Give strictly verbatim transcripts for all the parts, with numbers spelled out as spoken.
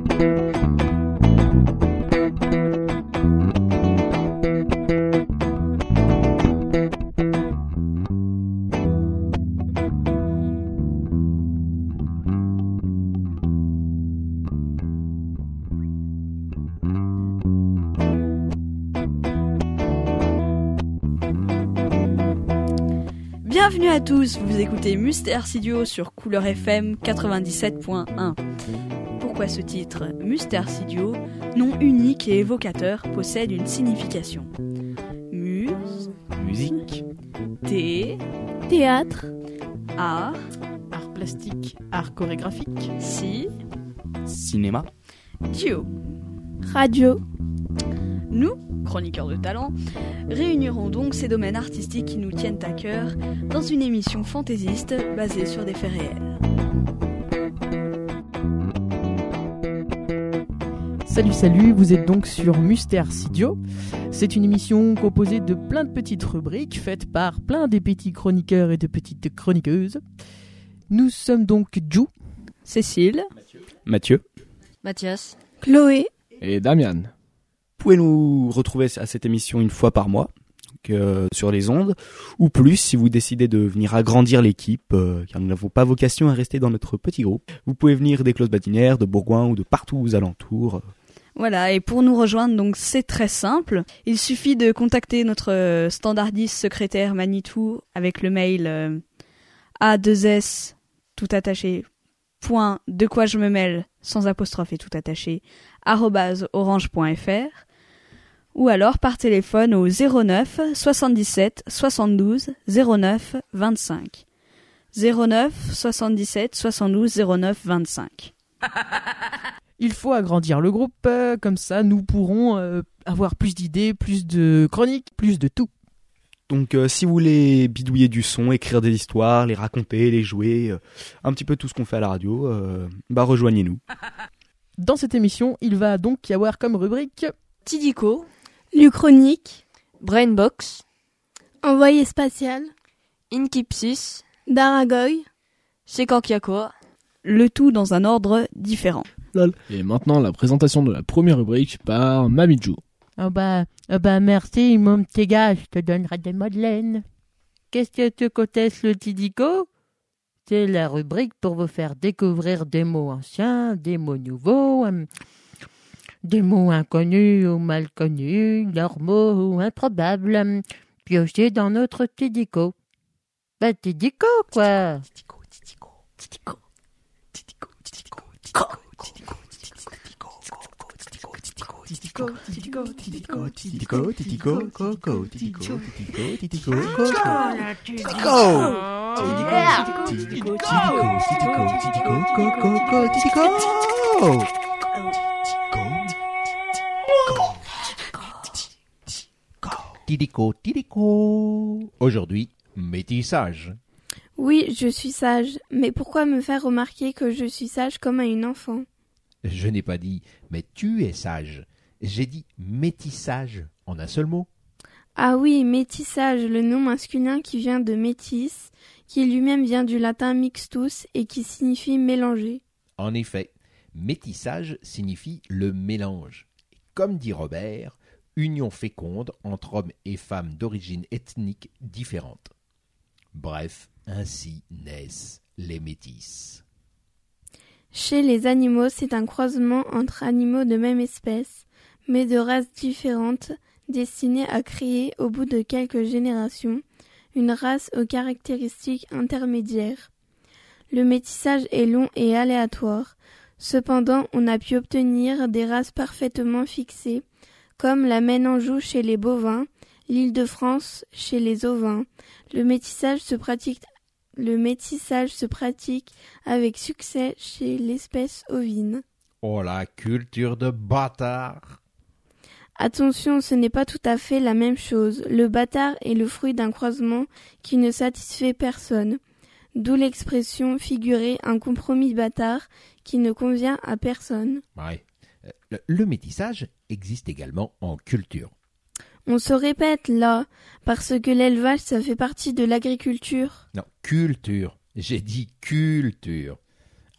Bienvenue à tous, vous écoutez Mustère Studio sur Couleur F M quatre-vingt-dix-sept point un. Pourquoi ce titre ? Mustère Studio, nom unique et évocateur, possède une signification. Muse, musique, thé, théâtre, art, art plastique, art chorégraphique, si, cinéma, duo. radio. Nous, chroniqueurs de talent, réunirons donc ces domaines artistiques qui nous tiennent à cœur dans une émission fantaisiste basée sur des faits réels. Salut salut, vous êtes donc sur Mustère Studio. C'est une émission composée de plein de petites rubriques faites par plein des petits chroniqueurs et de petites chroniqueuses. Nous sommes donc Jou, Cécile, Mathieu, Mathias, Chloé et Damian. Vous pouvez nous retrouver à cette émission une fois par mois, donc, euh, sur les ondes, ou plus si vous décidez de venir agrandir l'équipe, euh, car nous n'avons pas vocation à rester dans notre petit groupe. Vous pouvez venir des Clos-Badinières, de Bourgoin ou de partout aux alentours. Voilà, et pour nous rejoindre, donc c'est très simple. Il suffit de contacter notre standardiste secrétaire Manitou avec le mail euh, a deux s tout attaché point de quoi je me mêle sans apostrophe et tout attaché arobase orange point f r ou alors par téléphone au zéro neuf soixante-dix-sept soixante-douze zéro neuf vingt-cinq. zéro neuf soixante-dix-sept soixante-douze zéro neuf vingt-cinq. il faut agrandir le groupe, euh, comme ça nous pourrons euh, avoir plus d'idées, plus de chroniques, plus de tout. Donc euh, si vous voulez bidouiller du son, écrire des histoires, les raconter, les jouer, euh, un petit peu tout ce qu'on fait à la radio, euh, bah rejoignez-nous. Dans cette émission, il va donc y avoir comme rubrique Tidico, Luchronique, Brainbox, envoyé spatial, Inkipsis, Daragoy, Sekankiako, Le tout dans un ordre différent. Et maintenant, la présentation de la première rubrique par Mamidjou. Oh bah, oh bah merci, mon petit gars, je te donnerai des madeleines. Qu'est-ce que tu contestes le Tidico ? C'est la rubrique pour vous faire découvrir des mots anciens, des mots nouveaux, euh, des mots inconnus ou mal connus, normaux ou improbables, euh, piochés dans notre Tidico. Bah Tidico, quoi. Tidico, Tidico, Tidico, Tidico, Tidico, Tidico, Tidico, Tidico, Tidico, Tidico, Tidico, Coco, Tidico, Tidico, Tidico, Coco, Tidico, Tidico, Tidico, Tidico, Tidico, Coco, Tidico, Tidico, Tidico. Aujourd'hui, métissage. Oui, je suis sage, mais pourquoi me faire remarquer que je suis sage comme à une enfant ? Je n'ai pas dit, mais tu es sage. J'ai dit métissage en un seul mot. Ah oui, métissage, le nom masculin qui vient de métis, qui lui-même vient du latin mixtus et qui signifie mélanger. En effet, métissage signifie le mélange. Comme dit Robert, union féconde entre hommes et femmes d'origine ethnique différente. Bref, ainsi naissent les métis. Chez les animaux, c'est un croisement entre animaux de même espèce, mais de races différentes, destiné à créer, au bout de quelques générations, une race aux caractéristiques intermédiaires. Le métissage est long et aléatoire. Cependant, on a pu obtenir des races parfaitement fixées, comme la Maine-Anjou chez les bovins, l'Île-de-France chez les ovins. Le métissage se pratique Le métissage se pratique avec succès chez l'espèce ovine. Oh la culture de bâtard! Attention, ce n'est pas tout à fait la même chose. Le bâtard est le fruit d'un croisement qui ne satisfait personne. D'où l'expression figurée un compromis bâtard qui ne convient à personne. Ouais. Le, le métissage existe également en culture. On se répète là, parce que l'élevage, ça fait partie de l'agriculture. Non, culture. J'ai dit culture.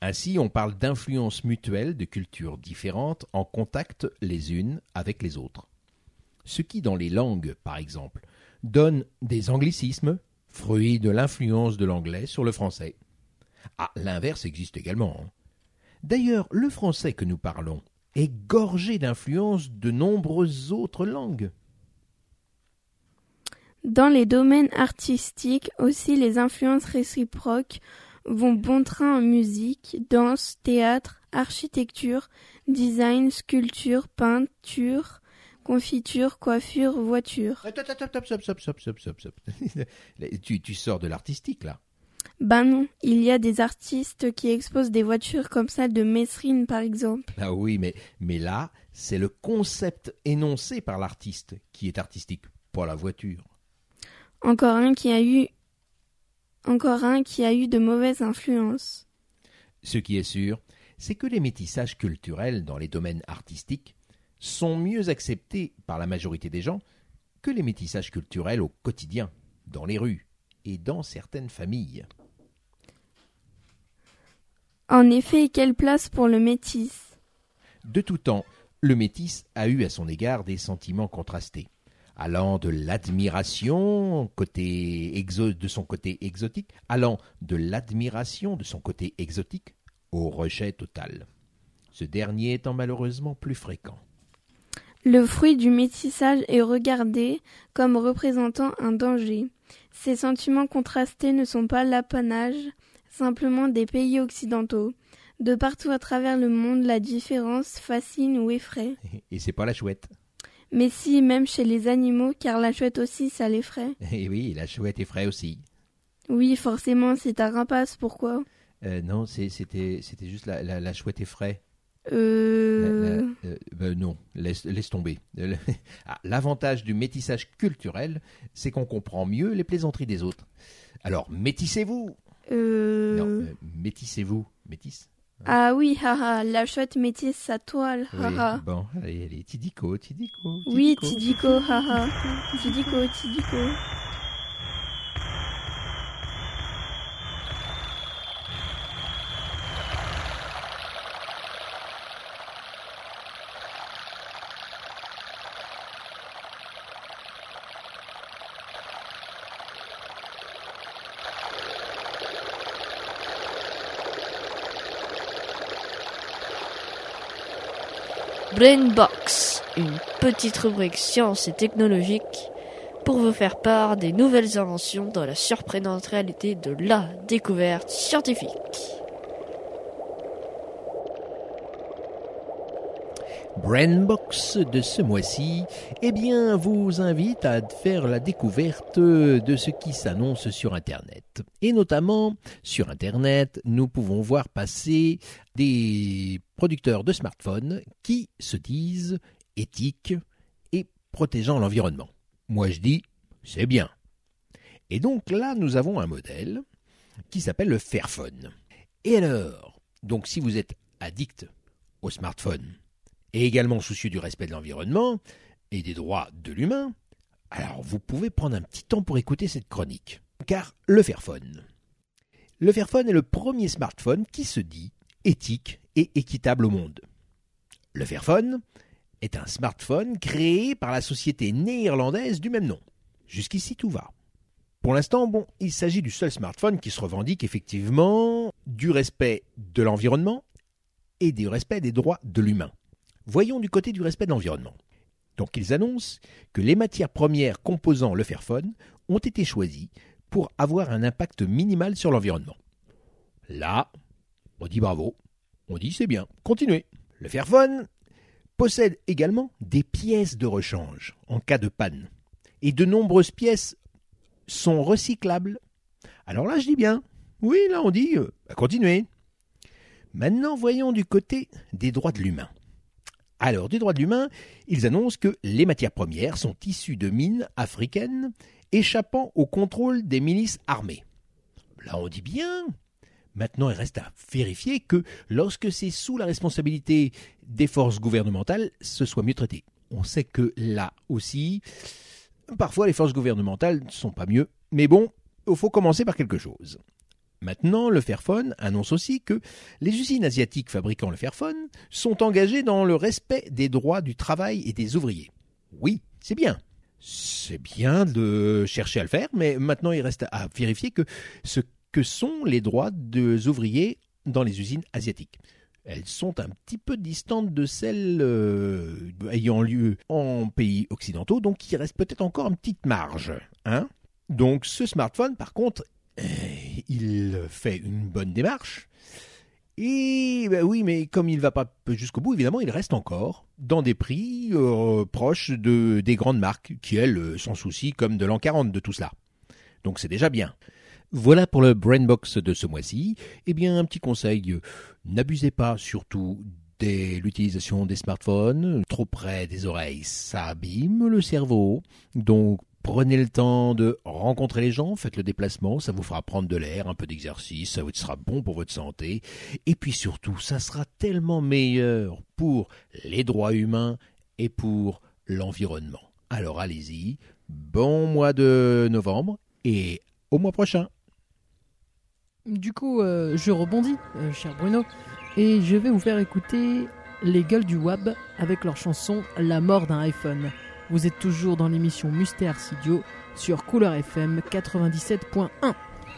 Ainsi, on parle d'influence mutuelle de cultures différentes en contact les unes avec les autres. Ce qui, dans les langues, par exemple, donne des anglicismes, fruits de l'influence de l'anglais sur le français. Ah, l'inverse existe également. Hein. D'ailleurs, le français que nous parlons est gorgé d'influences de nombreuses autres langues. Dans les domaines artistiques aussi, les influences réciproques vont bon train en musique, danse, théâtre, architecture, design, sculpture, peinture, confiture, coiffure, voiture. Stop, stop, stop, stop, stop, stop, stop, stop, stop. tu, tu sors de l'artistique, là. Ben non, il y a des artistes qui exposent des voitures comme celle de Messrine, par exemple. Ah oui, mais, mais là, c'est le concept énoncé par l'artiste qui est artistique, pas la voiture. Encore un qui a eu, encore un qui a eu de mauvaises influences. Ce qui est sûr, c'est que les métissages culturels dans les domaines artistiques sont mieux acceptés par la majorité des gens que les métissages culturels au quotidien, dans les rues et dans certaines familles. En effet, quelle place pour le métis ? De tout temps, le métis a eu à son égard des sentiments contrastés, allant de l'admiration côté exo- de son côté exotique, allant de l'admiration de son côté exotique au rejet total. Ce dernier étant malheureusement plus fréquent. Le fruit du métissage est regardé comme représentant un danger. Ces sentiments contrastés ne sont pas l'apanage simplement des pays occidentaux. De partout à travers le monde, la différence fascine ou effraie. Et c'est pas la chouette. Mais si, même chez les animaux, car la chouette aussi, ça l'effraie. Et oui, la chouette effraie aussi. Oui, forcément, c'est ta rapace, pourquoi ? Euh, non, c'est, c'était, c'était juste la, la, la chouette effraie. Euh... La, la, euh, ben non, laisse, laisse tomber. Ah, l'avantage du métissage culturel, c'est qu'on comprend mieux les plaisanteries des autres. Alors, métissez-vous. Euh... Non, euh, métissez-vous. Métisse. Ah oui, haha, la chouette métisse sa toile, haha. Oui, bon, allez, allez, Tidico, Tidico, Tidico. Oui, Tidico, haha. Tidico, Tidico. Brainbox, une petite rubrique science et technologique pour vous faire part des nouvelles inventions dans la surprenante réalité de la découverte scientifique. Brainbox de ce mois-ci, eh bien, vous invite à faire la découverte de ce qui s'annonce sur Internet. Et notamment, sur Internet, nous pouvons voir passer des producteurs de smartphones qui se disent éthiques et protégeant l'environnement. Moi, je dis, c'est bien. Et donc là, nous avons un modèle qui s'appelle le Fairphone. Et alors, donc si vous êtes addict au smartphone, et également soucieux du respect de l'environnement et des droits de l'humain, alors vous pouvez prendre un petit temps pour écouter cette chronique. Car le Fairphone. Le Fairphone est le premier smartphone qui se dit éthique et équitable au monde. Le Fairphone est un smartphone créé par la société néerlandaise du même nom. Jusqu'ici tout va. Pour l'instant, bon, il s'agit du seul smartphone qui se revendique effectivement du respect de l'environnement et du respect des droits de l'humain. Voyons du côté du respect de l'environnement. Donc ils annoncent que les matières premières composant le Fairphone ont été choisies pour avoir un impact minimal sur l'environnement. Là, on dit bravo, on dit c'est bien, continuez. Le Fairphone possède également des pièces de rechange en cas de panne. Et de nombreuses pièces sont recyclables. Alors là je dis bien, oui là on dit, euh, bah, continuez. Maintenant voyons du côté des droits de l'humain. Alors, des droits de l'humain, ils annoncent que les matières premières sont issues de mines africaines échappant au contrôle des milices armées. Là, on dit bien. Maintenant, il reste à vérifier que lorsque c'est sous la responsabilité des forces gouvernementales, ce soit mieux traité. On sait que là aussi, parfois les forces gouvernementales ne sont pas mieux. Mais bon, il faut commencer par quelque chose. Maintenant, le Fairphone annonce aussi que les usines asiatiques fabriquant le Fairphone sont engagées dans le respect des droits du travail et des ouvriers. Oui, c'est bien. C'est bien de chercher à le faire, mais maintenant il reste à vérifier que ce que sont les droits des ouvriers dans les usines asiatiques. Elles sont un petit peu distantes de celles euh, ayant lieu en pays occidentaux, donc il reste peut-être encore une petite marge. Hein ? Donc ce smartphone, par contre, euh, il fait une bonne démarche. Et ben oui, mais comme il ne va pas jusqu'au bout, évidemment, il reste encore dans des prix euh, proches de, des grandes marques, qui, elles, s'en soucient comme de l'an quarante de tout cela. Donc c'est déjà bien. Voilà pour le Brainbox de ce mois-ci. Eh bien, un petit conseil, n'abusez pas surtout de l'utilisation des smartphones. Trop près des oreilles, ça abîme le cerveau. Donc, prenez le temps de rencontrer les gens, faites le déplacement, ça vous fera prendre de l'air, un peu d'exercice, ça vous sera bon pour votre santé. Et puis surtout, ça sera tellement meilleur pour les droits humains et pour l'environnement. Alors allez-y, bon mois de novembre et au mois prochain. Du coup, euh, je rebondis, euh, cher Bruno, et je vais vous faire écouter les gueules du web avec leur chanson « La mort d'un iPhone ». Vous êtes toujours dans l'émission Mystère Sidio sur Couleur F M quatre-vingt-dix-sept point un.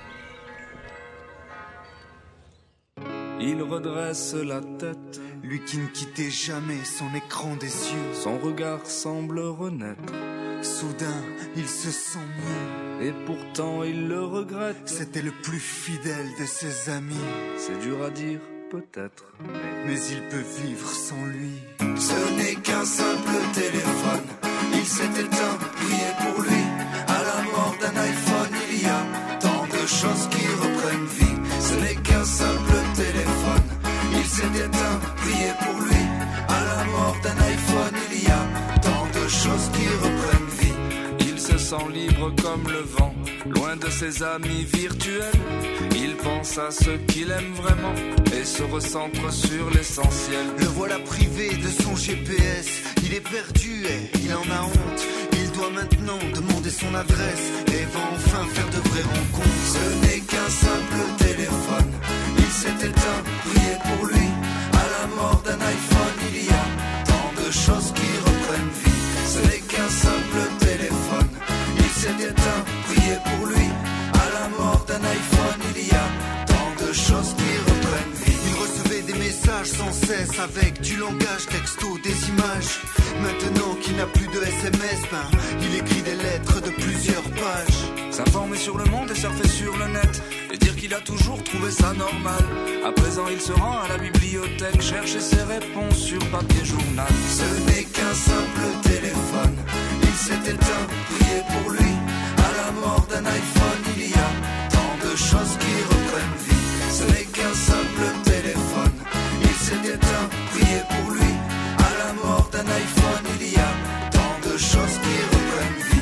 Il redresse la tête, lui qui ne quittait jamais son écran des yeux. Son regard semble renaître. Soudain, il se sent mieux. Et pourtant, il le regrette. C'était le plus fidèle de ses amis. C'est dur à dire, peut-être. Mais, mais il peut vivre sans lui. Ce n'est qu'un simple téléphone. Il s'est éteint, priez pour lui. À la mort d'un iPhone, il y a tant de choses qui reprennent vie. Ce n'est qu'un simple téléphone. Il s'est éteint, priez pour lui. À la mort d'un iPhone, il y a tant de choses qui reprennent vie. Il se sent libre comme le vent, loin de ses amis virtuels. Il pense à ce qu'il aime vraiment et se recentre sur l'essentiel. Le voilà privé de son G P S. Il est perdu et il en a honte. Il doit maintenant demander son adresse et va enfin faire de vraies rencontres. Ce n'est qu'un simple téléphone. Il s'est éteint, priez pour lui. À la mort d'un iPhone, il y a tant de choses qui reprennent vie. Ce n'est qu'un simple téléphone. Il s'est éteint, priez pour lui. À la mort d'un iPhone, il y a tant de choses qui reprennent vie. Il recevait des messages sans cesse avec du langage texto, des images. Maintenant qu'il n'a plus de S M S, ben, il écrit des lettres de plusieurs pages. S'informer sur le monde et surfer sur le net et dire qu'il a toujours trouvé ça normal. À présent il se rend à la bibliothèque, chercher ses réponses sur papier journal. Ce n'est qu'un simple téléphone. Il s'est éteint, priez pour lui. À la mort d'un iPhone, il y a tant de choses qui reprennent vie. Ce n'est qu'un simple téléphone. Il s'est éteint, priez pour lui. À la mort d'un iPhone, il y a tant de choses qui reprennent vie.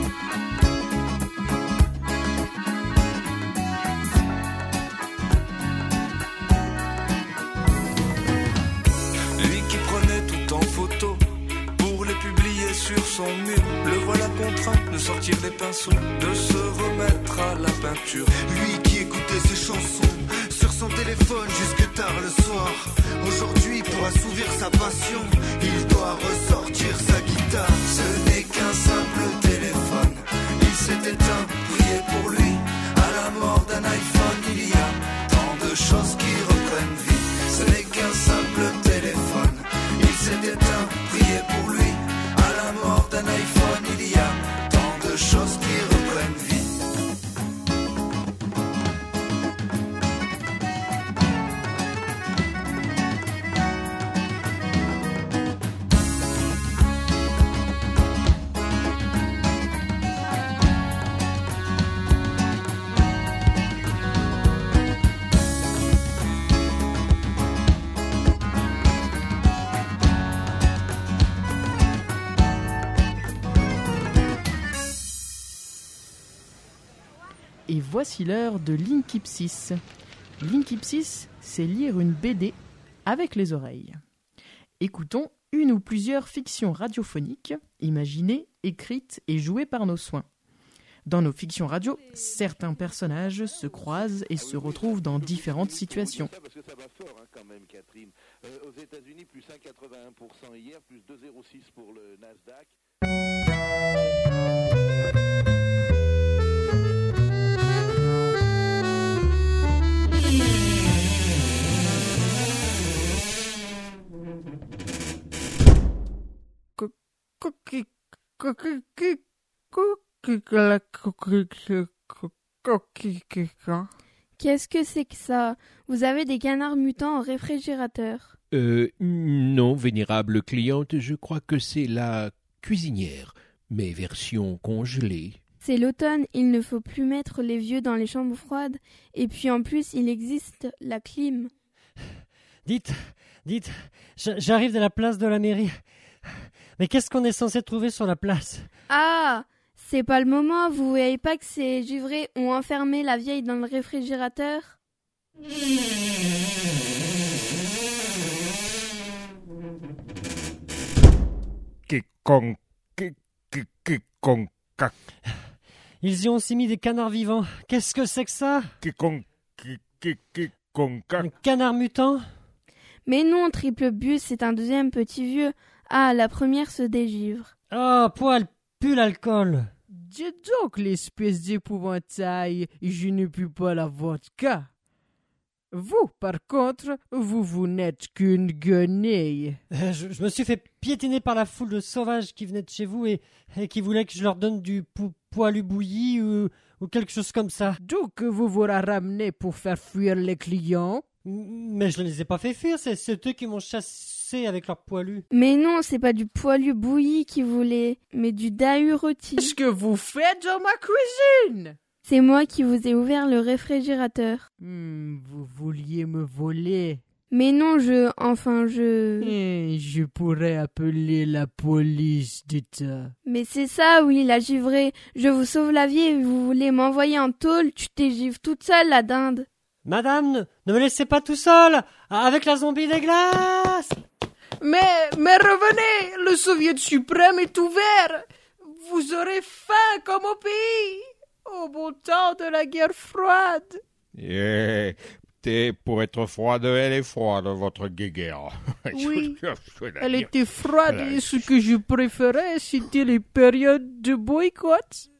Lui qui prenait tout en photo pour les publier sur son mur, le voilà contraint de sortir les pinceaux, de se remettre à la peinture. Lui qui écoutait ses chansons sur son téléphone jusque tard le soir. Aujourd'hui, pour assouvir sa passion, il doit ressortir sa guitare. Ce n'est qu'un simple téléphone. Il s'est éteint, priez pour lui. À la mort d'un iPhone, il y a tant de choses qui reprennent vie. Ce n'est qu'un simple téléphone. Il s'est éteint, priez pour lui. À la mort d'un iPhone, il y a tant de choses qui reprennent vie. Et voici l'heure de Linkipsis. Linkipsis, c'est lire une B D avec les oreilles. Écoutons une ou plusieurs fictions radiophoniques, imaginées, écrites et jouées par nos soins. Dans nos fictions radio, certains personnages se croisent et se retrouvent dans différentes situations. Parce que ça va fort hein, quand même, Catherine. Euh, aux États-Unis, plus un virgule quatre-vingt-un pour cent hier, plus deux virgule zéro six pour le Nasdaq. Qu'est-ce que c'est que ça? Vous avez des canards mutants au réfrigérateur? Euh, non, vénérable cliente, je crois que c'est la cuisinière, mais version congelée. C'est l'automne, il ne faut plus mettre les vieux dans les chambres froides, et puis en plus il existe la clim. Dites, dites, j'arrive de la place de la mairie. Mais qu'est-ce qu'on est censé trouver sur la place? Ah, c'est pas le moment, vous voyez pas que ces givrés ont enfermé la vieille dans le réfrigérateur? Ils y ont aussi mis des canards vivants. Qu'est-ce que c'est que ça? Un canard mutant? Mais non, triple bus, c'est un deuxième petit vieux. Ah, la première se dégivre. Oh, poil, pue l'alcool. Dis donc, l'espèce d'épouvantail, je ne puis pas la vodka. Vous, par contre, vous, vous n'êtes qu'une guenille. Euh, je, je me suis fait piétiner par la foule de sauvages qui venaient de chez vous et, et qui voulaient que je leur donne du po- poilu bouilli ou, ou quelque chose comme ça. D'où que vous vous ramenez pour faire fuir les clients? Mais je ne les ai pas fait fuir, c'est, c'est eux qui m'ont chassé avec leur poilu. Mais non, c'est pas du poilu bouilli qu'ils voulaient, mais du dahu rôti. Qu'est-ce que vous faites dans ma cuisine? C'est moi qui vous ai ouvert le réfrigérateur. Hmm, vous vouliez me voler. Mais non, je... Enfin, je... Eh, je pourrais appeler la police d'État. Mais c'est ça, oui, la givrée. Je vous sauve la vie et vous voulez m'envoyer en tôle. Tu t'égivres toute seule, la dinde. Madame, ne, ne me laissez pas tout seul, avec la zombie des glaces. Mais, mais revenez, le soviet suprême est ouvert. Vous aurez faim comme au pays. Au bon temps de la guerre froide. Yeah. T'es, pour être froide, elle est froide, votre guéguerre. Oui, elle était froide et ce que je préférais, c'était les périodes de boycott.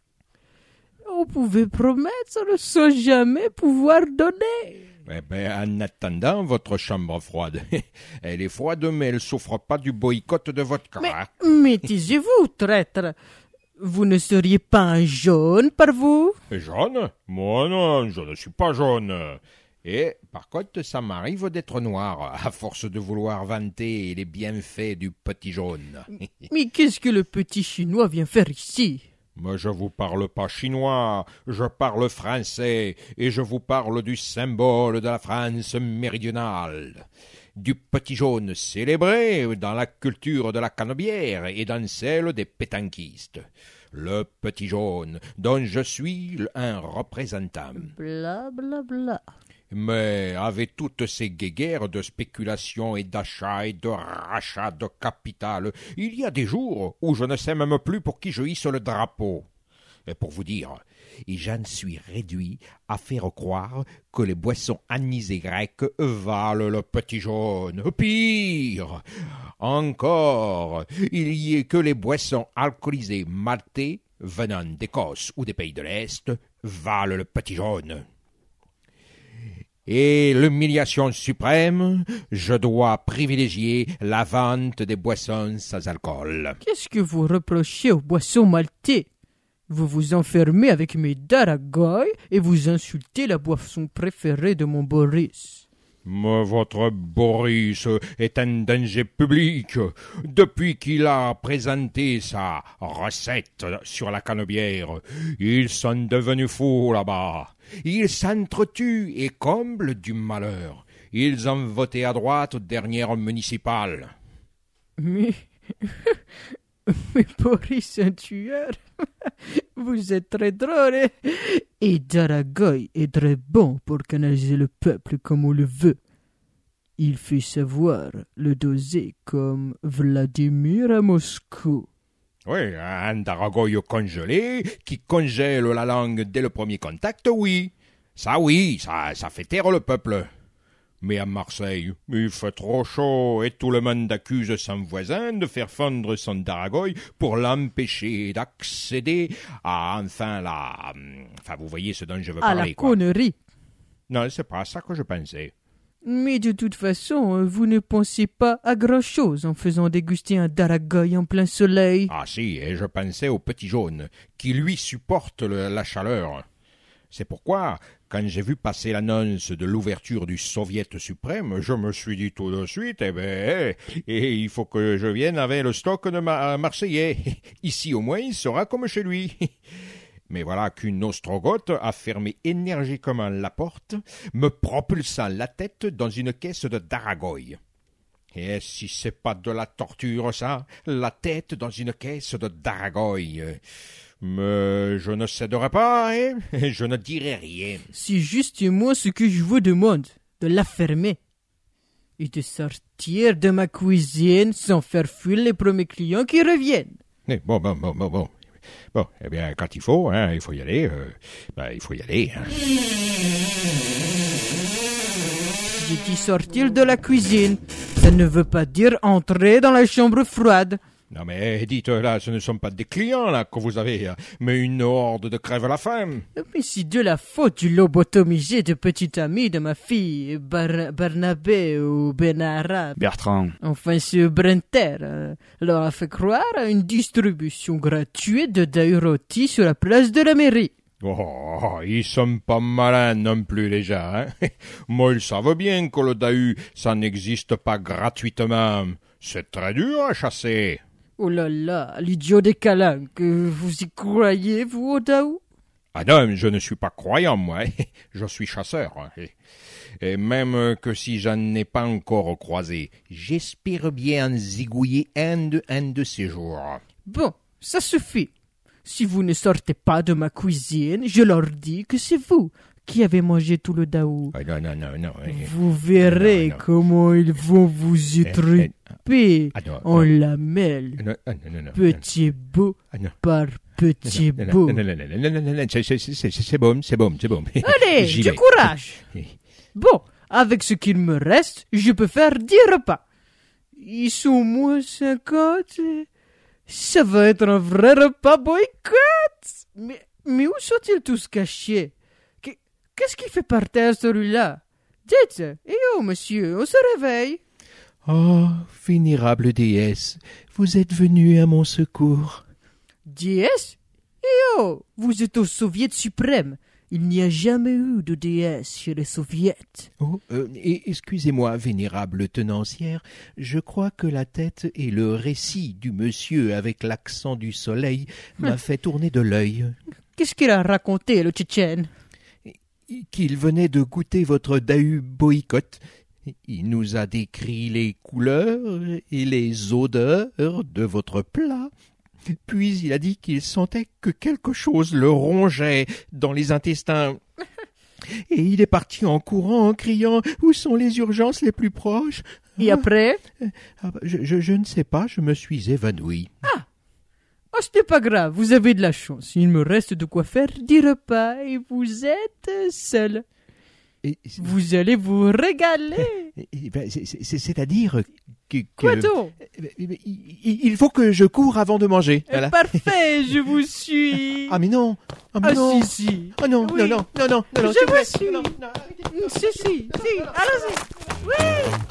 On pouvait promettre sans jamais pouvoir donner. Eh ben, en attendant, votre chambre froide, elle est froide, mais elle souffre pas du boycott de votre Mais, crack. mais taisez-vous, traître. Vous ne seriez pas un jaune par vous? Jaune? Moi non, je ne suis pas jaune. Et par contre, ça m'arrive d'être noir, à force de vouloir vanter les bienfaits du petit jaune. Mais qu'est-ce que le petit chinois vient faire ici? Moi, je vous parle pas chinois, je parle français, et je vous parle du symbole de la France méridionale. Du petit jaune célébré dans la culture de la canebière et dans celle des pétanquistes. Le petit jaune, dont je suis un représentant. Bla bla bla. Mais avec toutes ces guéguerres de spéculation et d'achat et de rachat de capital, il y a des jours où je ne sais même plus pour qui je hisse le drapeau. Et pour vous dire, j'en suis réduit à faire croire que les boissons anisées grecques valent le petit jaune. Pire encore, il y a que les boissons alcoolisées maltais venant d'Écosse ou des pays de l'Est valent le petit jaune. Et l'humiliation suprême, je dois privilégier la vente des boissons sans alcool. Qu'est-ce que vous reprochez aux boissons maltais? Vous vous enfermez avec mes daragoy et vous insultez la boisson préférée de mon Boris. Mais votre Boris est un danger public. Depuis qu'il a présenté sa recette sur la canebière, ils sont devenus fous là-bas. Ils s'entretuent et comblent du malheur. Ils ont voté à droite aux dernières municipales. Mais... Mais Boris, un tueur. Vous êtes très drôle. Et, et Daragoy est très bon pour canaliser le peuple comme on le veut. Il fait savoir le doser comme Vladimir à Moscou. Oui, un daragoy congelé qui congèle la langue dès le premier contact, oui. Ça oui, ça, ça fait taire le peuple. Mais à Marseille, il fait trop chaud et tout le monde accuse son voisin de faire fondre son daragoy pour l'empêcher d'accéder à, enfin, la... Enfin, vous voyez ce dont je veux à parler, la quoi. connerie. Non, c'est pas ça que je pensais. Mais de toute façon, vous ne pensez pas à grand-chose en faisant déguster un daragoy en plein soleil. Ah si, et je pensais au petit jaune, qui lui supporte le, la chaleur. C'est pourquoi, quand j'ai vu passer l'annonce de l'ouverture du Soviet suprême, je me suis dit tout de suite, eh ben, eh, il faut que je vienne avec le stock de ma Marseillais. Ici au moins, il sera comme chez lui. Mais voilà qu'une ostrogoth a fermé énergiquement la porte, me propulsant la tête dans une caisse de daragoy. Et si c'est pas de la torture, ça, la tête dans une caisse de daragoy. Mais je ne céderai pas, hein, je ne dirai rien. C'est justement ce que je vous demande, de la fermer. Et de sortir de ma cuisine sans faire fuir les premiers clients qui reviennent. Eh, bon, bon, bon, bon, bon. Bon, eh bien, quand il faut, hein, il faut y aller, euh, ben, il faut y aller. Hein. J'ai dit sortir de la cuisine. Ça ne veut pas dire entrer dans la chambre froide. Non mais dites, là, ce ne sont pas des clients là que vous avez, mais une horde de crève-la-faim. Mais c'est de la faute du lobotomisé de petit ami de ma fille, Bar- Barnabé ou Benara. Bertrand. Enfin, ce Brenter euh, leur a fait croire à une distribution gratuite de dahu rôti sur la place de la mairie. Oh, ils sont pas malins non plus les gens, hein. Moi, ils savent bien que le dahu, ça n'existe pas gratuitement. C'est très dur à chasser. Oh là là, l'idiot des calanques, vous y croyez, vous, au dahu? Ah non, je ne suis pas croyant, moi. Je suis chasseur. Et même que si j'en ai pas encore croisé, j'espère bien en zigouiller un de, un de ces jours. Bon, ça suffit. Si vous ne sortez pas de ma cuisine, je leur dis que c'est vous qui avez mangé tout le dahu. Ah non, non, non, non. Vous verrez non, non. comment ils vont vous étriper ah, non, en non. lamelles, non, non, non, non, petit bout ah, par petit non, bout. Non, non, non, non, non, non, non, c'est, c'est, c'est, c'est bon, c'est bon, c'est bon. Allez, du courage. Bon, avec ce qu'il me reste, je peux faire dix repas. Ils sont moins cinquante. Ça va être un vrai repas boycott. Mais, mais où sont-ils tous cachés? Qu'est-ce qu'il fait par terre, celui-là? Dites, et oh, monsieur, on se réveille. Oh, vénérable déesse, vous êtes venu à mon secours. Déesse? Et oh, vous êtes au Soviet suprême. Il n'y a jamais eu de déesse chez les Soviets. Oh, euh, et excusez-moi, vénérable tenancière, je crois que la tête et le récit du monsieur avec l'accent du soleil m'a fait tourner de l'œil. Qu'est-ce qu'il a raconté, le Tchétchène? Qu'il venait de goûter votre dahu boycott. Il nous a décrit les couleurs et les odeurs de votre plat. Puis il a dit qu'il sentait que quelque chose le rongeait dans les intestins. Et il est parti en courant en criant « Où sont les urgences les plus proches ?» Et après? ah, je, je, je ne sais pas, je me suis évanoui. Ah! Oh, ce n'est pas grave, vous avez de la chance. Il me reste de quoi faire dix repas et vous êtes seul. Et vous allez vous régaler. C'est-à-dire que... que Quoi donc? Il faut que je cours avant de manger. Voilà. Parfait, je vous suis. Ah mais non. Ah, mais ah non. si, si. Oh non, oui. non, non, non, non, non. Je vous suis. Non, non, si, si, si. Allons-y. Oui.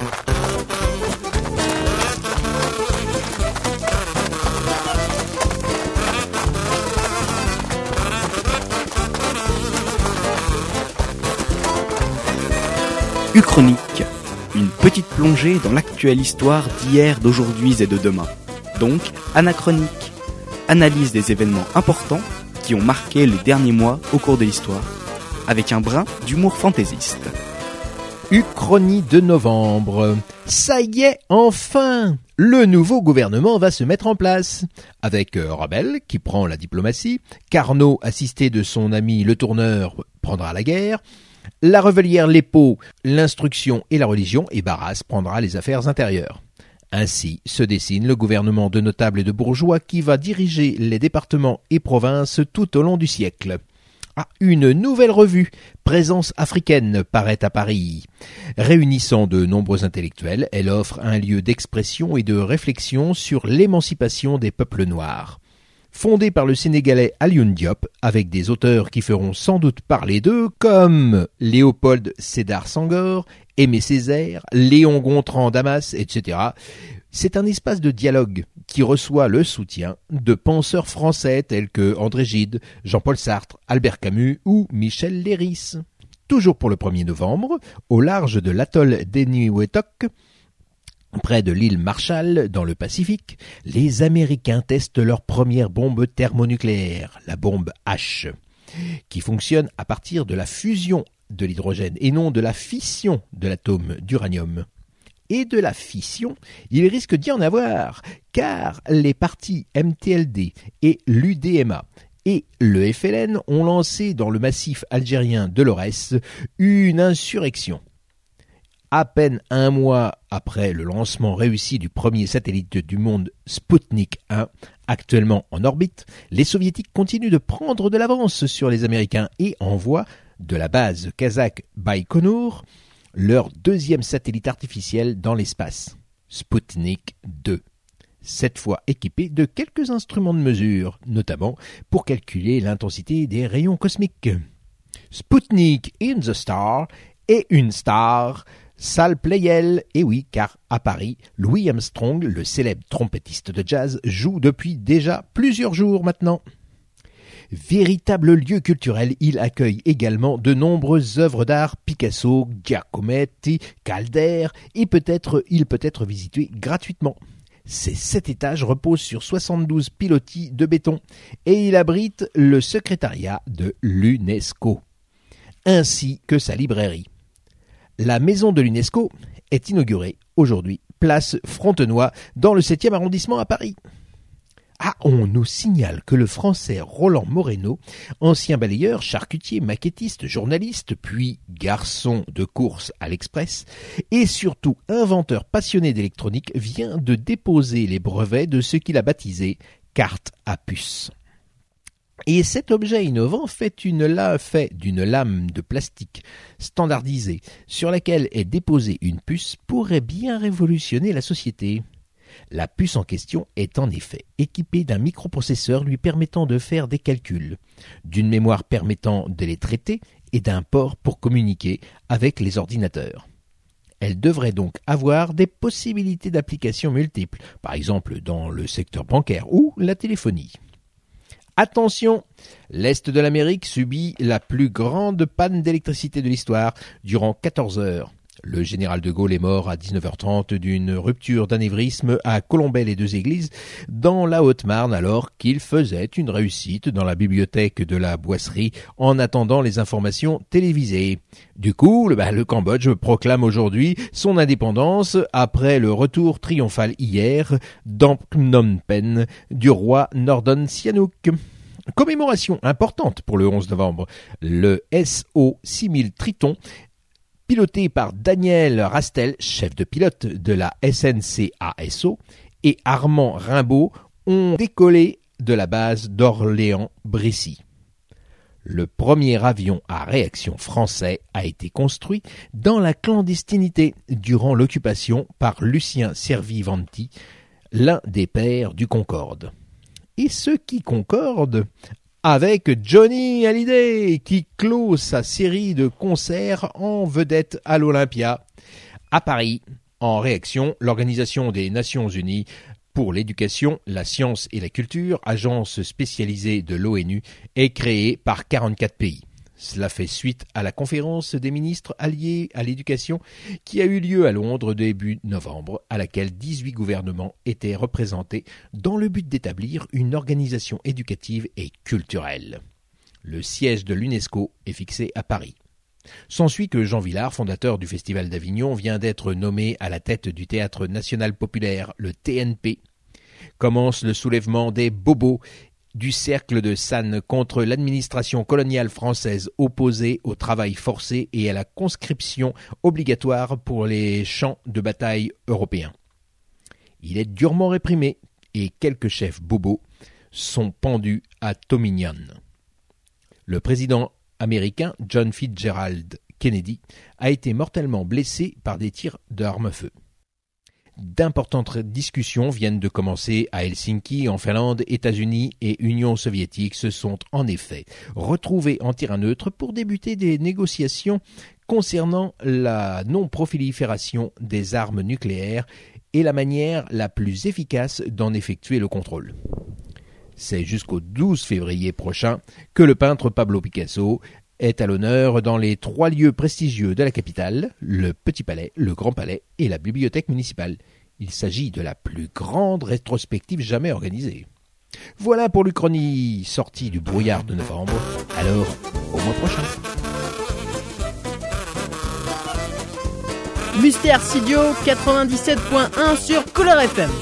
U-Chronique, une petite plongée dans l'actuelle histoire d'hier, d'aujourd'hui et de demain. Donc, anachronique, analyse des événements importants qui ont marqué les derniers mois au cours de l'histoire, avec un brin d'humour fantaisiste. Uchronie de novembre. Ça y est, enfin! Le nouveau gouvernement va se mettre en place. Avec euh, Rabel, qui prend la diplomatie, Carnot, assisté de son ami le tourneur, prendra la guerre, la Revelière Lépeau, l'instruction et la religion, et Barras prendra les affaires intérieures. Ainsi se dessine le gouvernement de notables et de bourgeois qui va diriger les départements et provinces tout au long du siècle. Ah, une nouvelle revue, Présence africaine, paraît à Paris. Réunissant de nombreux intellectuels, elle offre un lieu d'expression et de réflexion sur l'émancipation des peuples noirs. Fondée par le Sénégalais Alioune Diop, avec des auteurs qui feront sans doute parler d'eux, comme Léopold Sédar Senghor, Aimé Césaire, Léon Gontran Damas, et cetera, c'est un espace de dialogue qui reçoit le soutien de penseurs français tels que André Gide, Jean-Paul Sartre, Albert Camus ou Michel Léris. Toujours pour le premier novembre, au large de l'atoll d'Eniwetok, près de l'île Marshall, dans le Pacifique, les Américains testent leur première bombe thermonucléaire, la bombe H, qui fonctionne à partir de la fusion de l'hydrogène et non de la fission de l'atome d'uranium. Et de la fission, il risque d'y en avoir, car les partis M T L D et l'U D M A et le F L N ont lancé dans le massif algérien de l'Aurès une insurrection. À peine un mois après le lancement réussi du premier satellite du monde Sputnik un, actuellement en orbite, les soviétiques continuent de prendre de l'avance sur les Américains et envoient de la base kazakh Baïkonour leur deuxième satellite artificiel dans l'espace, Sputnik deux, cette fois équipé de quelques instruments de mesure, notamment pour calculer l'intensité des rayons cosmiques. Sputnik in the Star est une star, Salle Pleyel, et oui, car à Paris, Louis Armstrong, le célèbre trompettiste de jazz, joue depuis déjà plusieurs jours maintenant. Véritable lieu culturel, il accueille également de nombreuses œuvres d'art, Picasso, Giacometti, Calder, et peut-être, il peut être visité gratuitement. Ces sept étages reposent sur soixante-douze pilotis de béton, et il abrite le secrétariat de l'UNESCO, ainsi que sa librairie. La maison de l'UNESCO est inaugurée aujourd'hui, place Frontenoy, dans le septième arrondissement à Paris. Ah, on nous signale que le français Roland Moreno, ancien balayeur, charcutier, maquettiste, journaliste, puis garçon de course à l'Express, et surtout inventeur passionné d'électronique, vient de déposer les brevets de ce qu'il a baptisé carte à puce. Et cet objet innovant fait, une la... fait d'une lame de plastique standardisée sur laquelle est déposée une puce pourrait bien révolutionner la société. La puce en question est en effet équipée d'un microprocesseur lui permettant de faire des calculs, d'une mémoire permettant de les traiter et d'un port pour communiquer avec les ordinateurs. Elle devrait donc avoir des possibilités d'application multiples, par exemple dans le secteur bancaire ou la téléphonie. Attention, l'Est de l'Amérique subit la plus grande panne d'électricité de l'histoire durant quatorze heures. Le général de Gaulle est mort à dix-neuf heures trente d'une rupture d'anévrisme à Colombey-les-Deux-Églises dans la Haute-Marne alors qu'il faisait une réussite dans la bibliothèque de la Boisserie en attendant les informations télévisées. Du coup, le, bah, le Cambodge proclame aujourd'hui son indépendance après le retour triomphal hier dans Phnom Penh du roi Norodom Sihanouk. Commémoration importante pour le onze novembre. Le S O six mille Triton, piloté par Daniel Rastel, chef de pilote de la S N C A S O, et Armand Rimbaud ont décollé de la base d'Orléans-Brissy. Le premier avion à réaction français a été construit dans la clandestinité durant l'occupation par Lucien Servivanti, l'un des pères du Concorde. Et ce qui concorde avec Johnny Hallyday, qui clôt sa série de concerts en vedette à l'Olympia. À Paris, en réaction, l'Organisation des Nations Unies pour l'éducation, la science et la culture, agence spécialisée de l'ONU, est créée par quarante-quatre pays. Cela fait suite à la conférence des ministres alliés à l'éducation qui a eu lieu à Londres début novembre, à laquelle dix-huit gouvernements étaient représentés dans le but d'établir une organisation éducative et culturelle. Le siège de l'UNESCO est fixé à Paris. S'ensuit que Jean Vilar, fondateur du Festival d'Avignon, vient d'être nommé à la tête du Théâtre National Populaire, le T N P. Commence le soulèvement des bobos du cercle de Sannes contre l'administration coloniale française opposée au travail forcé et à la conscription obligatoire pour les champs de bataille européens. Il est durement réprimé et quelques chefs bobos sont pendus à Tominion. Le président américain John Fitzgerald Kennedy a été mortellement blessé par des tirs d'armes à feu. D'importantes discussions viennent de commencer à Helsinki, en Finlande, États-Unis et Union soviétique se sont en effet retrouvés en terrain neutre pour débuter des négociations concernant la non-prolifération des armes nucléaires et la manière la plus efficace d'en effectuer le contrôle. C'est jusqu'au douze février prochain que le peintre Pablo Picasso est à l'honneur dans les trois lieux prestigieux de la capitale, le Petit Palais, le Grand Palais et la Bibliothèque municipale. Il s'agit de la plus grande rétrospective jamais organisée. Voilà pour l'Uchronie sortie du brouillard de novembre. Alors, au mois prochain. Mystère Studio quatre-vingt-dix-sept point un sur Couleur F M.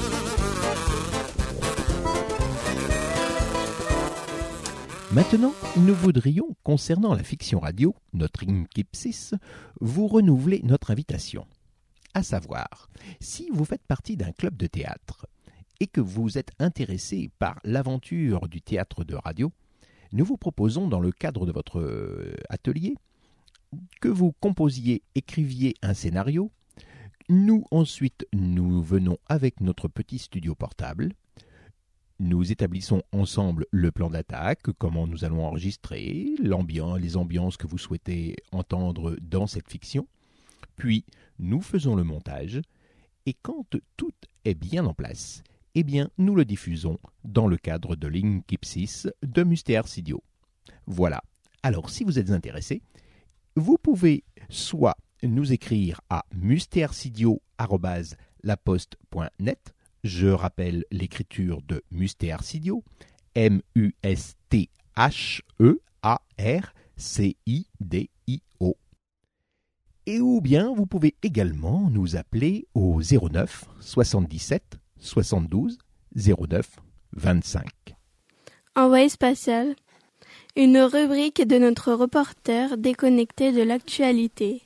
Maintenant, nous voudrions, concernant la fiction radio, notre Inkipsis, vous renouveler notre invitation. À savoir, si vous faites partie d'un club de théâtre et que vous êtes intéressé par l'aventure du théâtre de radio, nous vous proposons, dans le cadre de votre atelier, que vous composiez, écriviez un scénario. Nous, ensuite, nous venons avec notre petit studio portable. Nous établissons ensemble le plan d'attaque, comment nous allons enregistrer, l'ambiance, les ambiances que vous souhaitez entendre dans cette fiction. Puis, nous faisons le montage. Et quand tout est bien en place, eh bien, nous le diffusons dans le cadre de l'Inkipsis de Mystère Studio. Voilà. Alors, si vous êtes intéressé, vous pouvez soit nous écrire à mystèresidio arobase laposte point net. Je rappelle l'écriture de Mystère Studio, M U S T H E A R C I D I O. Et ou bien vous pouvez également nous appeler au zéro neuf soixante-dix-sept soixante-douze zéro neuf vingt-cinq. Envoyé spatial, une rubrique de notre reporter déconnecté de l'actualité.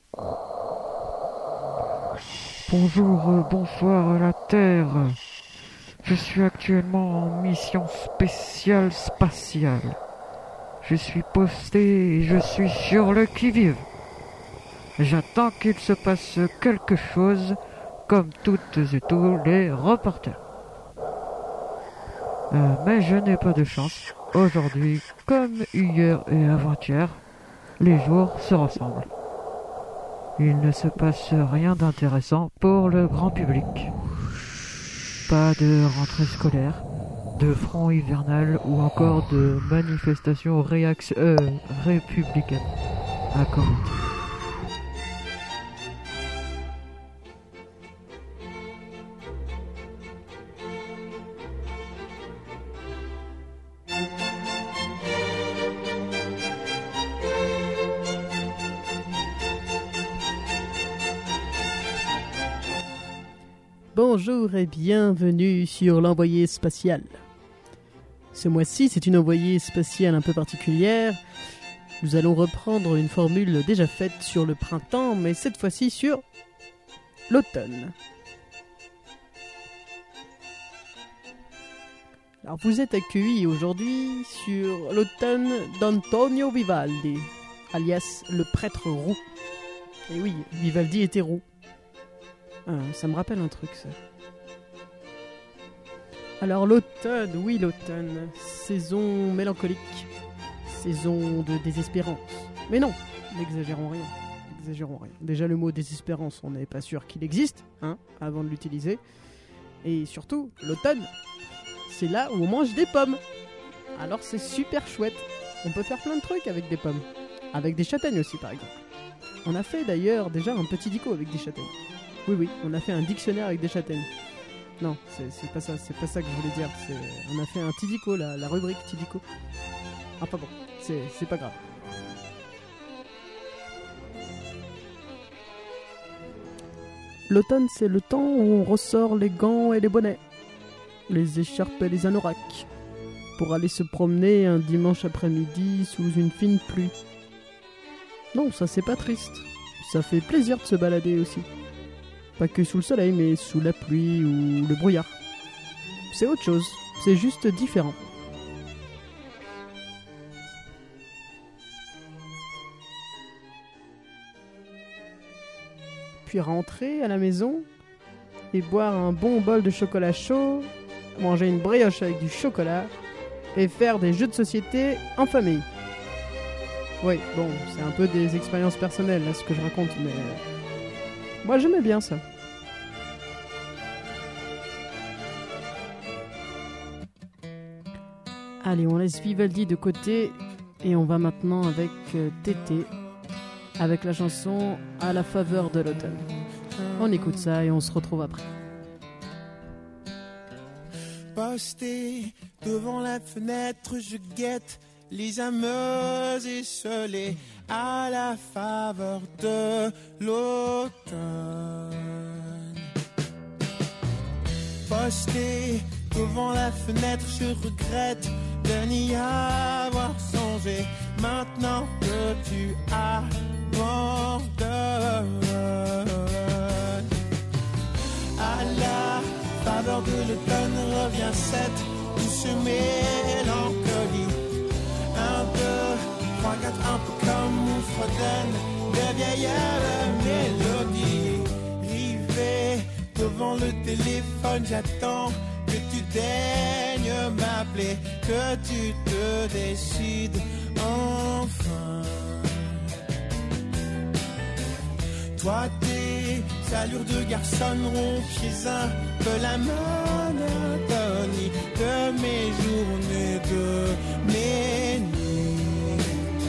Bonjour, euh, bonsoir la Terre. Je suis actuellement en mission spéciale spatiale. Je suis posté et je suis sur le qui-vive. J'attends qu'il se passe quelque chose, comme toutes et tous les reporters. Euh, mais je n'ai pas de chance. Aujourd'hui, comme hier et avant-hier, les jours se ressemblent. Il ne se passe rien d'intéressant pour le grand public. Pas de rentrée scolaire, de front hivernal ou encore de manifestations réac- euh, républicaines à commenter. Bonjour et bienvenue sur l'envoyé spatial. Ce mois-ci, c'est une envoyée spatiale un peu particulière. Nous allons reprendre une formule déjà faite sur le printemps, mais cette fois-ci sur l'automne. Alors vous êtes accueillis aujourd'hui sur l'automne d'Antonio Vivaldi, alias le prêtre roux. Et oui, Vivaldi était roux. Ah, ça me rappelle un truc, ça. Alors l'automne, oui l'automne, saison mélancolique, saison de désespérance. Mais non, n'exagérons rien, n'exagérons rien. Déjà le mot désespérance, on n'est pas sûr qu'il existe, hein, avant de l'utiliser. Et surtout, l'automne, c'est là où on mange des pommes. Alors c'est super chouette, on peut faire plein de trucs avec des pommes. Avec des châtaignes aussi par exemple. On a fait d'ailleurs déjà un petit dico avec des châtaignes. Oui, oui, on a fait un dictionnaire avec des châtaignes. Non, c'est, c'est pas ça, c'est pas ça que je voulais dire. C'est, on a fait un Tidico, la, la rubrique Tidico. Enfin bon, c'est, c'est pas grave. L'automne, c'est le temps où on ressort les gants et les bonnets, les écharpes et les anoraks, pour aller se promener un dimanche après-midi sous une fine pluie. Non, ça c'est pas triste. Ça fait plaisir de se balader aussi. Pas que sous le soleil, mais sous la pluie ou le brouillard. C'est autre chose, c'est juste différent. Puis rentrer à la maison et boire un bon bol de chocolat chaud, manger une brioche avec du chocolat et faire des jeux de société en famille. Oui, bon, c'est un peu des expériences personnelles là ce que je raconte, mais moi j'aimais bien ça. Allez, on laisse Vivaldi de côté et on va maintenant avec euh, Tété, avec la chanson À la faveur de l'automne. On écoute ça et on se retrouve après. Posté devant la fenêtre, je guette les âmes esselées à la faveur de l'automne. Posté devant la fenêtre, je regrette de n'y avoir songé. Maintenant que tu abandonnes, à la faveur de l'automne revient cette douce mélancolie. Un, deux, trois, quatre, un peu comme on fredonne de vieilles mélodies. Rivé devant le téléphone, j'attends que tu daignes m'appeler, que tu te décides enfin. Toi tes allures de garçon rompent un peu la monotonie de mes journées, de mes nuits.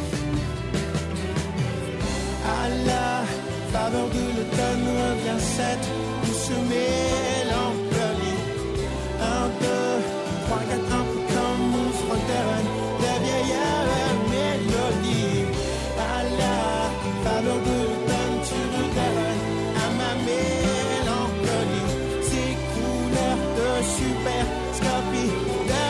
À la faveur de l'automne revient cette douce mélancolie. Un, deux, trois, quatre, un peu comme mon fronton de vieilles mélodies. À la faveur de l'automne tu redonnes à ma mélancolie ces couleurs de super scopie de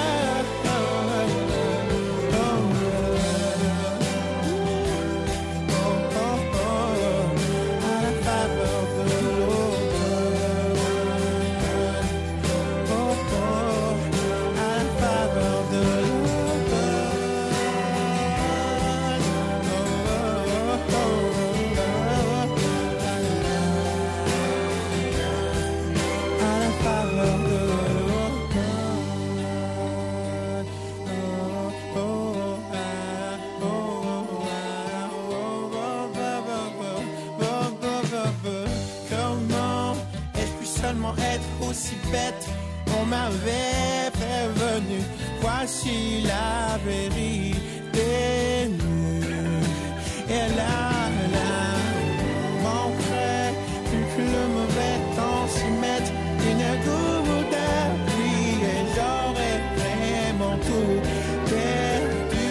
aussi bête, on m'avait prévenu. Voici la vérité nue. Et là, là, manquerait plus que le mauvais temps s'y mette une goutte de pluie et j'aurais vraiment tout perdu.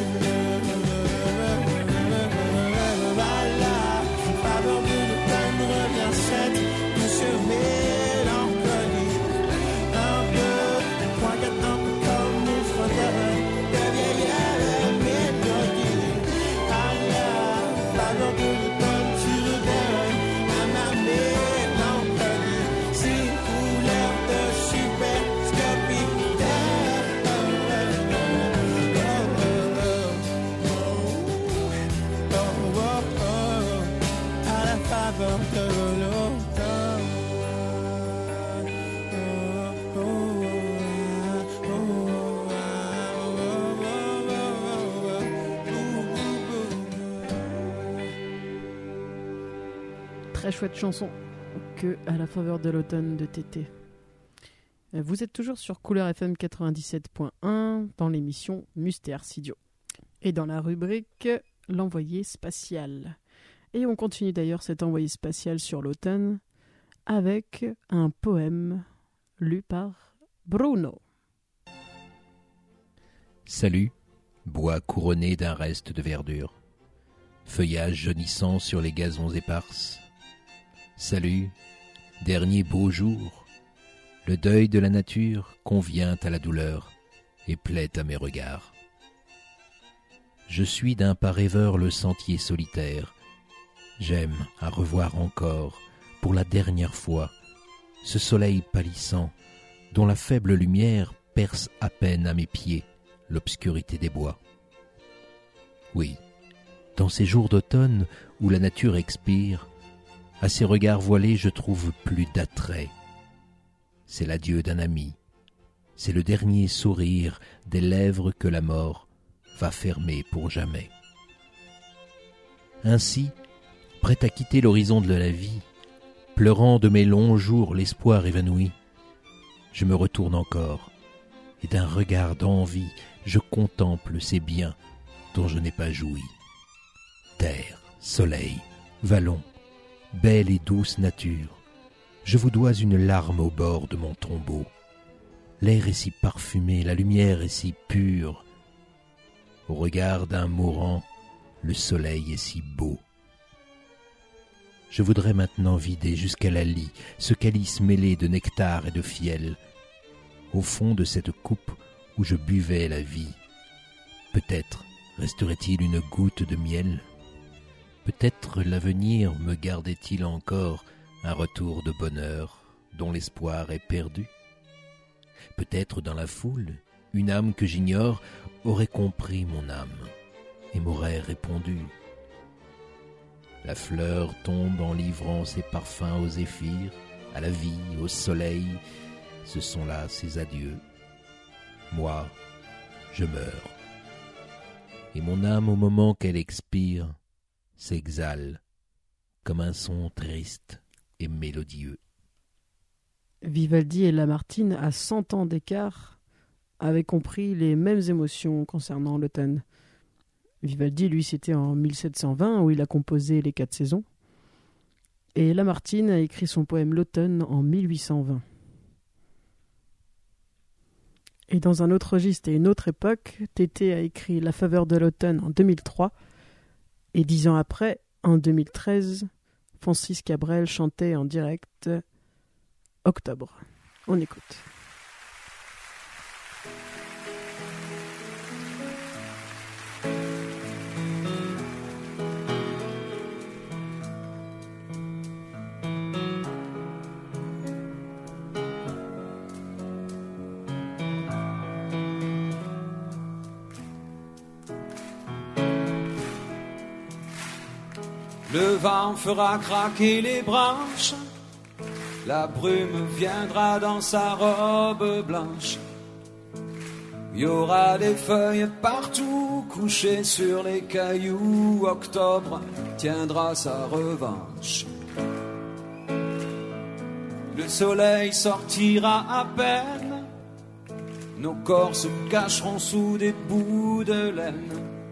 Voilà, faveur de l'automne revient cette douce mélancolie. Un peu, trois, quatre, un peu comme mon frère de vieilles mélodies. À la faveur de l'automne tu redonnes à ma mélancolie ces couleurs de super scopie. À la faveur de l'automne. Très chouette chanson que À la faveur de l'automne de Tété. Vous êtes toujours sur Couleur F M quatre-vingt-dix-sept point un dans l'émission Mystère Sidio et dans la rubrique L'envoyé spatial. Et on continue d'ailleurs cet envoyé spatial sur l'automne avec un poème lu par Bruno. Salut, bois couronné d'un reste de verdure, feuillage jaunissant sur les gazons éparses. Salut, dernier beau jour, le deuil de la nature convient à la douleur et plaît à mes regards. Je suis d'un pas rêveur le sentier solitaire, j'aime à revoir encore pour la dernière fois, ce soleil pâlissant, dont la faible lumière perce à peine à mes pieds l'obscurité des bois. Oui, dans ces jours d'automne où la nature expire, à ces regards voilés je trouve plus d'attrait. C'est l'adieu d'un ami, c'est le dernier sourire des lèvres que la mort va fermer pour jamais. Ainsi, prêt à quitter l'horizon de la vie, pleurant de mes longs jours l'espoir évanoui, je me retourne encore, et d'un regard d'envie, je contemple ces biens dont je n'ai pas joui. Terre, soleil, vallon, belle et douce nature, je vous dois une larme au bord de mon tombeau. L'air est si parfumé, la lumière est si pure. Au regard d'un mourant, le soleil est si beau. Je voudrais maintenant vider jusqu'à la lie ce calice mêlé de nectar et de fiel, au fond de cette coupe où je buvais la vie. Peut-être resterait-il une goutte de miel. Peut-être l'avenir me gardait-il encore un retour de bonheur dont l'espoir est perdu. Peut-être dans la foule, une âme que j'ignore aurait compris mon âme et m'aurait répondu. La fleur tombe en livrant ses parfums aux zéphyrs, à la vie, au soleil, ce sont là ses adieux. Moi, je meurs. Et mon âme, au moment qu'elle expire, s'exhale comme un son triste et mélodieux. Vivaldi et Lamartine, à cent ans d'écart, avaient compris les mêmes émotions concernant l'automne. Vivaldi, lui, c'était en mille sept cent vingt, où il a composé les quatre saisons. Et Lamartine a écrit son poème L'automne en mille huit cent vingt. Et dans un autre registre et une autre époque, Tété a écrit La faveur de l'automne en deux mille trois. Et dix ans après, en deux mille treize, Francis Cabrel chantait en direct Octobre. On écoute. Le vent fera craquer les branches, la brume viendra dans sa robe blanche. Il y aura des feuilles partout couchées sur les cailloux. Octobre tiendra sa revanche. Le soleil sortira à peine, nos corps se cacheront sous des bouts de laine.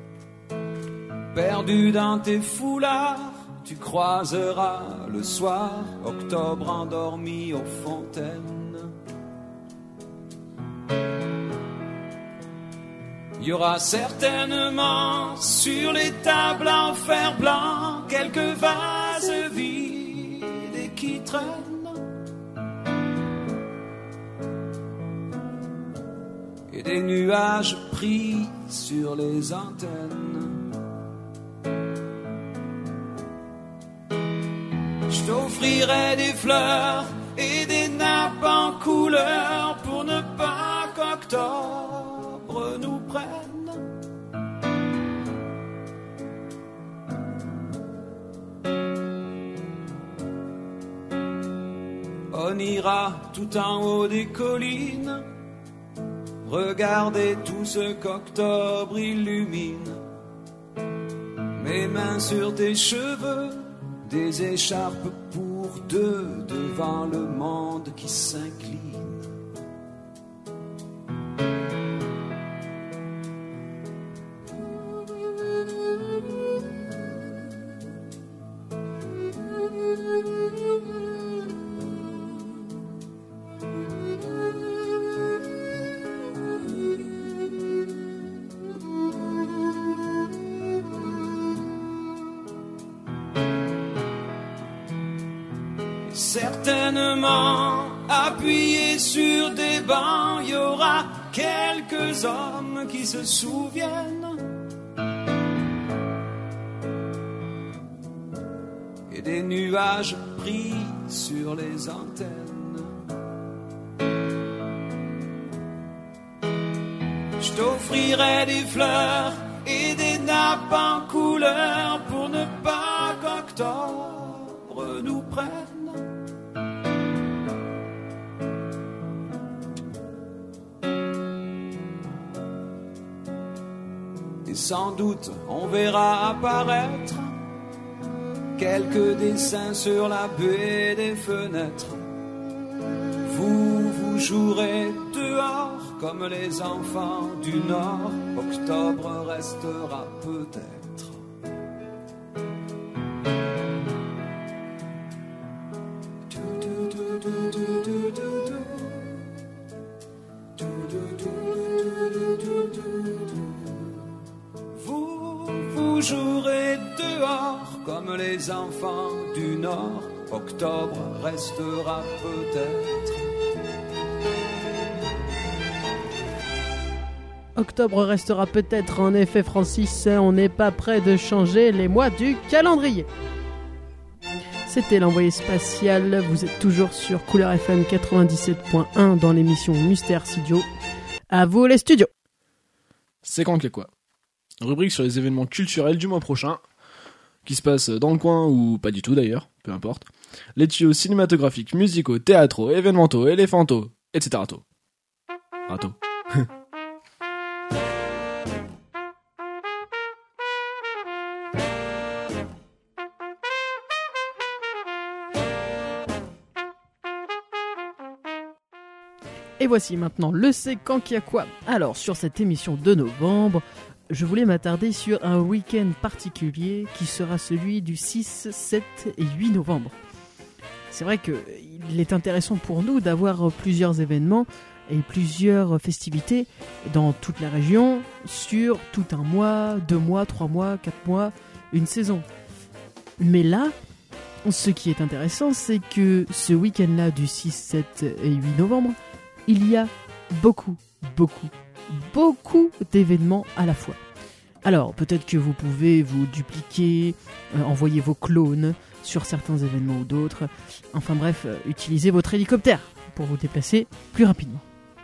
Perdu dans tes foulards, tu croiseras le soir Octobre endormi aux fontaines. Il y aura certainement sur les tables en fer blanc quelques vases vides et qui traînent, et des nuages pris sur les antennes. Je t'offrirai des fleurs et des nappes en couleur pour ne pas qu'octobre nous prenne. On ira tout en haut des collines, regarder tout ce qu'octobre illumine. Mes mains sur tes cheveux, des écharpes pour deux devant le monde qui s'incline. Certainement, appuyés sur des bancs, il y aura quelques hommes qui se souviennent, et des nuages pris sur les antennes. Je t'offrirai des fleurs et des nappes en couleur pour ne pas qu'octobre nous prenne. Et sans doute on verra apparaître quelques dessins sur la baie des fenêtres. Vous, vous jouerez dehors comme les enfants du Nord. Octobre restera peut-être. Vous, vous jouerez dehors comme les enfants du Nord. Octobre restera peut-être. Octobre restera peut-être, en effet, Francis, on n'est pas prêt de changer les mois du calendrier. C'était l'envoyé spatial, vous êtes toujours sur Couleur F M quatre-vingt-dix-sept point un dans l'émission Mystère Studio. À vous les studios. C'est quand que quoi ? Rubrique sur les événements culturels du mois prochain, qui se passent dans le coin ou pas du tout d'ailleurs, peu importe. Les tuyaux cinématographiques, musicaux, théâtraux, événementaux, éléphantaux, et cetera. Rato. Et voici maintenant le C'est quand qu'il y a quoi. Alors, sur cette émission de novembre, je voulais m'attarder sur un week-end particulier qui sera celui du six, sept et huit novembre. C'est vrai qu'il est intéressant pour nous d'avoir plusieurs événements et plusieurs festivités dans toute la région sur tout un mois, deux mois, trois mois, quatre mois, une saison. Mais là, ce qui est intéressant, c'est que ce week-end-là du six, sept et huit novembre, il y a beaucoup, beaucoup, beaucoup d'événements à la fois. Alors, peut-être que vous pouvez vous dupliquer, euh, envoyer vos clones sur certains événements ou d'autres. Enfin bref, euh, utilisez votre hélicoptère pour vous déplacer plus rapidement.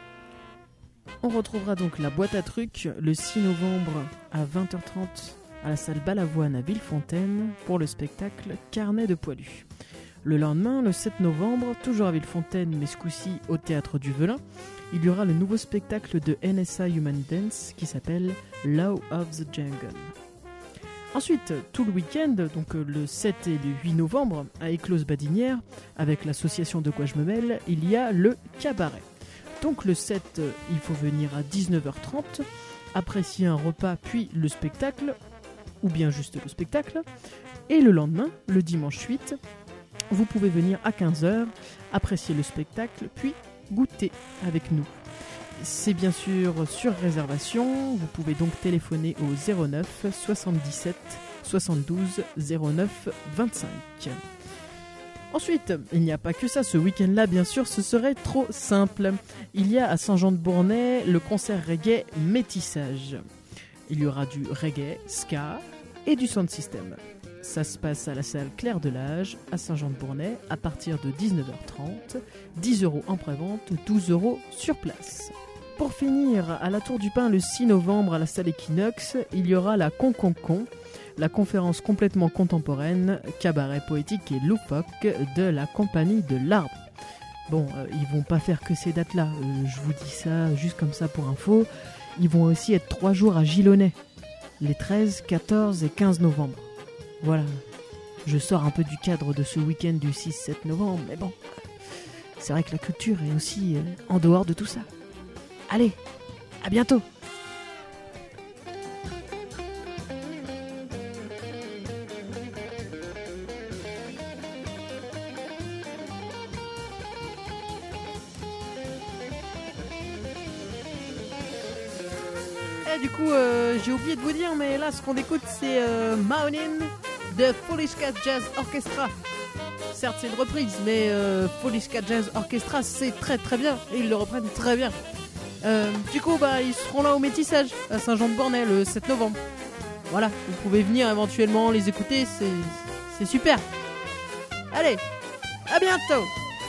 On retrouvera donc la boîte à trucs le six novembre à vingt heures trente à la salle Balavoine à Villefontaine pour le spectacle Carnet de poilus. Le lendemain, le sept novembre, toujours à Villefontaine, mais ce coup-ci au Théâtre du Velin, il y aura le nouveau spectacle de N S A Human Dance qui s'appelle Law of the Jungle. Ensuite, tout le week-end, donc le sept et le huit novembre, à Éclose-Badinière, avec l'association De Quoi Je Me Mêle, il y a le cabaret. Donc le sept, il faut venir à dix-neuf heures trente, apprécier un repas puis le spectacle, ou bien juste le spectacle. Et le lendemain, le dimanche huit, vous pouvez venir à quinze heures, apprécier le spectacle, puis goûter avec nous. C'est bien sûr sur réservation, vous pouvez donc téléphoner au zéro neuf soixante-dix-sept soixante-douze zéro neuf vingt-cinq. Ensuite, il n'y a pas que ça, ce week-end-là, bien sûr, ce serait trop simple. Il y a à Saint-Jean-de-Bournay le concert reggae Métissage. Il y aura du reggae, ska et du sound system. Ça se passe à la salle Claire de Lage, à Saint-Jean-de-Bournay, à partir de dix-neuf heures trente, dix euros en prévente, douze euros sur place. Pour finir, à la Tour du Pin le six novembre à la salle Equinox, il y aura la Con Con Con, la conférence complètement contemporaine, cabaret poétique et loufoque de la Compagnie de l'Arbre. Bon, euh, ils vont pas faire que ces dates-là, euh, je vous dis ça juste comme ça pour info. Ils vont aussi être trois jours à Gilonnet, les treize, quatorze et quinze novembre. Voilà, je sors un peu du cadre de ce week-end du six sept novembre, mais bon, c'est vrai que la culture est aussi euh, en dehors de tout ça. Allez, à bientôt! Et du coup, euh, j'ai oublié de vous dire, mais là, ce qu'on écoute, c'est euh, Morning de Foolish Cat Jazz Orchestra. Certes, c'est une reprise, mais euh, Foolish Cat Jazz Orchestra, c'est très très bien, et ils le reprennent très bien. Euh, du coup, bah, ils seront là au Métissage, à Saint-Jean-de-Bournay, le sept novembre. Voilà, vous pouvez venir éventuellement les écouter, c'est, c'est super. Allez, à bientôt.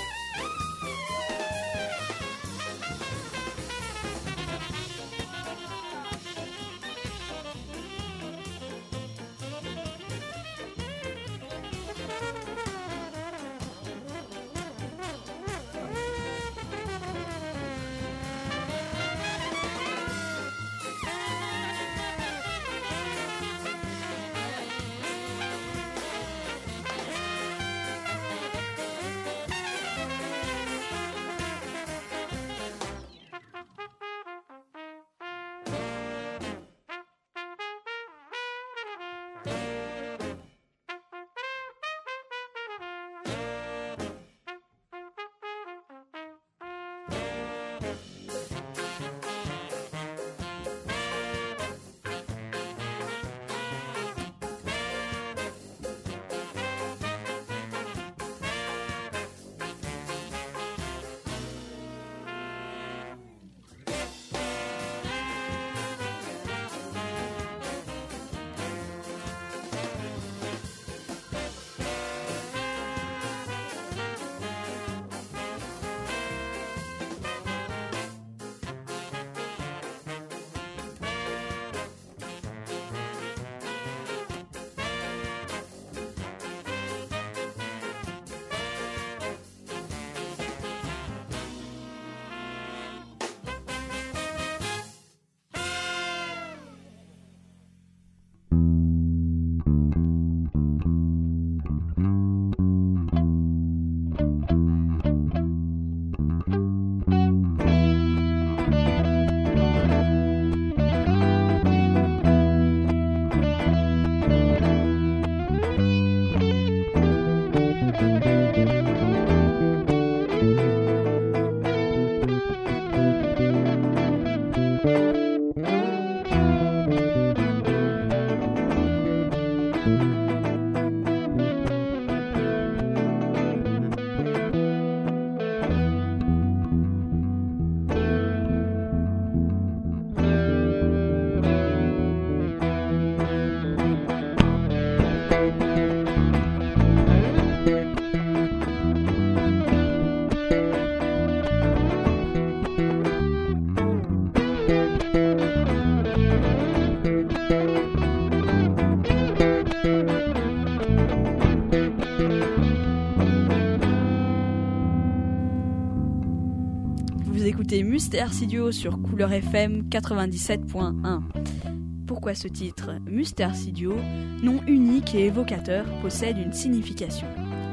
Écoutez Mustère Studio sur Couleur F M quatre-vingt-dix-sept point un. Pourquoi ce titre ? Mustère Studio, nom unique et évocateur, possède une signification.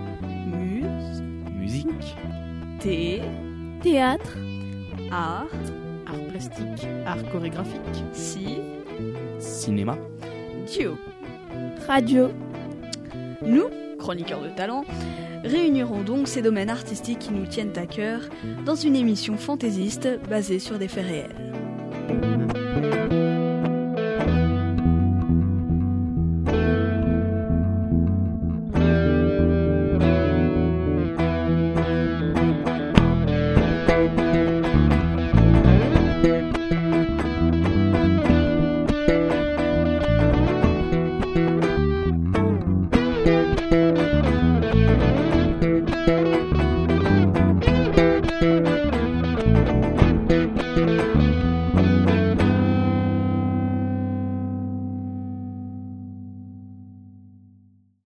Muse, musique, thé, théâtre, art, art plastique, art chorégraphique, si, cinéma, duo, radio. Nous, chroniqueurs de talent, réunirons donc ces domaines artistiques qui nous tiennent à cœur dans une émission fantaisiste basée sur des faits réels.